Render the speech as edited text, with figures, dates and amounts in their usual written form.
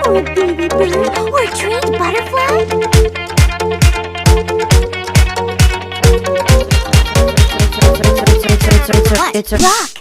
Oh, baby bird or a trained butterfly? It's a rock.